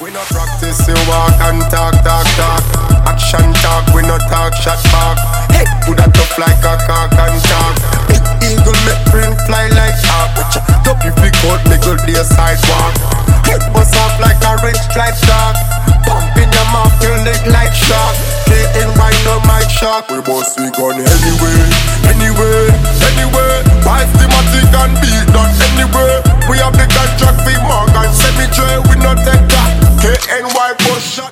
We no practice, we walk and talk. Action talk, we no talk, shot back. Head good and tough like a cock and talk. Big eagle make brain fly like shark. Top if we cold, me go the sidewalk. Head bust off like a wrench like shark. Pump in your mouth, your leg like shark. K-N-Y no mic shark. We boss we gun anyway.